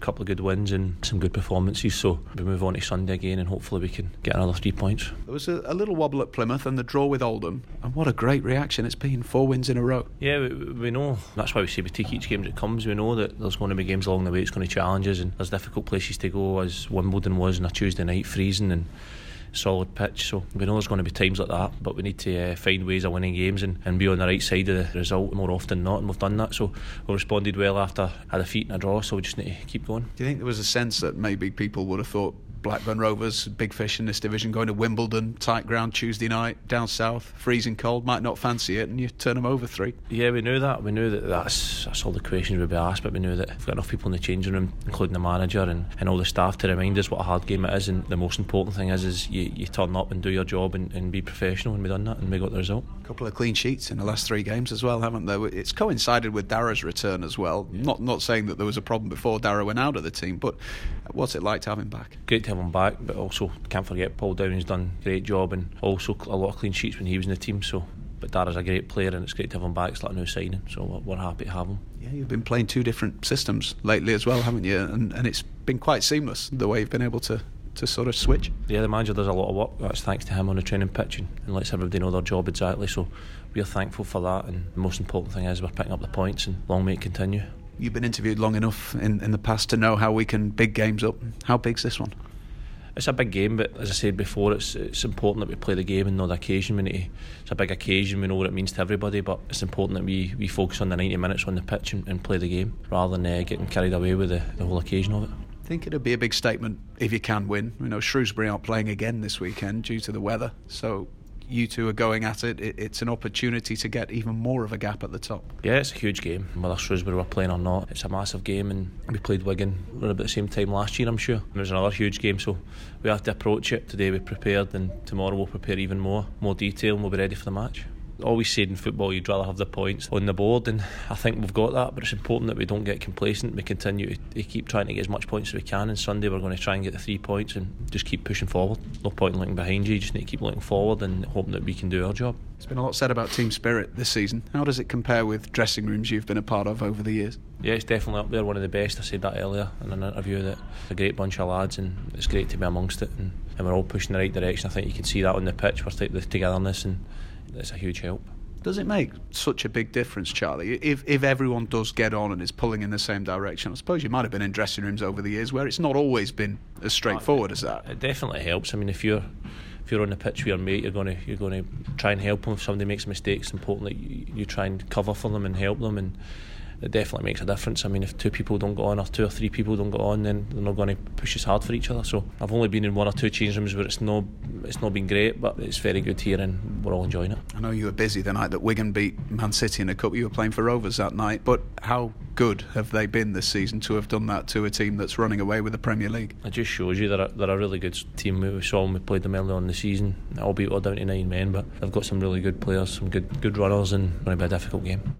couple of good wins and some good performances, so we move on to Sunday again and hopefully we can get another 3 points. There was a little wobble at Plymouth and the draw with Oldham, and what a great reaction it's been, 4 wins in a row. Yeah, we know, that's why we say we take each game as it comes. We know that there's going to be games along the way, it's going to challenge us, and there's difficult places to go, as Wimbledon was on a Tuesday night, freezing and solid pitch, so we know there's going to be times like that, but we need to find ways of winning games and be on the right side of the result more often than not, and we've done that. So we responded well after a defeat and a draw, so we just need to keep going. Do you think there was a sense that maybe people would have thought Blackburn Rovers, big fish in this division, going to Wimbledon, tight ground Tuesday night, down south, freezing cold, might not fancy it, and you turn them over 3? Yeah, we knew that. We knew that that's all the questions would be asked, but we knew that we've got enough people in the changing room, including the manager and all the staff, to remind us what a hard game it is, and the most important thing is you turn up and do your job and be professional, and we done that and we got the result. A couple of clean sheets in the last 3 games as well, haven't there? It's coincided with Darrag's return as well. Not saying that there was a problem before Darragh went out of the team, but what's it like to have him back? Great to have him back, but also can't forget Paul Downing's done a great job, and also a lot of clean sheets when he was in the team. So, but Darragh's a great player and it's great to have him back. It's like a new signing, so we're happy to have him. Yeah, you've been playing 2 different systems lately as well, haven't you? And it's been quite seamless, the way you've been able to sort of switch. Yeah, the manager does a lot of work. That's thanks to him on the training pitch and lets everybody know their job exactly. So we're thankful for that, and the most important thing is we're picking up the points, and long may it continue. You've been interviewed long enough in the past to know how we can big games up. How big's this one? It's a big game, but as I said before, it's important that we play the game and not the occasion. It's a big occasion, we know what it means to everybody, but it's important that we focus on the 90 minutes on the pitch and play the game, rather than getting carried away with the whole occasion of it. I think it'd be a big statement if you can win. Shrewsbury aren't playing again this weekend due to the weather, so you two are going at it. It's an opportunity to get even more of a gap at the top. Yeah, it's a huge game, whether Shrewsbury were playing or not. It's a massive game, and we played Wigan around about the same time last year, I'm sure. It was another huge game, so we have to approach it. Today we prepared, and tomorrow we'll prepare even more detail, and we'll be ready for the match. Always said in football you'd rather have the points on the board, and I think we've got that, but it's important that we don't get complacent. We continue to keep trying to get as much points as we can, and Sunday we're going to try and get the 3 points and just keep pushing forward. No point in looking behind you just need to keep looking forward and hoping that we can do our job. There's been a lot said about team spirit this season. How does it compare with dressing rooms you've been a part of over the years? Yeah, it's definitely up there, one of the best. I said that earlier in an interview, that it's a great bunch of lads and it's great to be amongst it, and we're all pushing in the right direction. I think you can see that on the pitch, we're the togetherness, and it's a huge help. Does it make such a big difference, Charlie, if everyone does get on and is pulling in the same direction? I suppose you might have been in dressing rooms over the years where it's not always been as straightforward as that. It definitely helps. I mean, if you're on the pitch with your mate, you're going to try and help them. If somebody makes a mistake, it's important that you try and cover for them and help them, and it definitely makes a difference. I mean, if 2 people don't go on, or 2 or 3 people don't go on, then they're not going to push as hard for each other. So I've only been in 1 or 2 change rooms where it's not been great, but it's very good here and we're all enjoying it. I know you were busy the night that Wigan beat Man City in the Cup. You were playing for Rovers that night, but how good have they been this season to have done that to a team that's running away with the Premier League? It just shows you they're a really good team. We saw them, we played them early on in the season, albeit we're down to 9 men, but they've got some really good players, some good runners, and it's going to be a difficult game.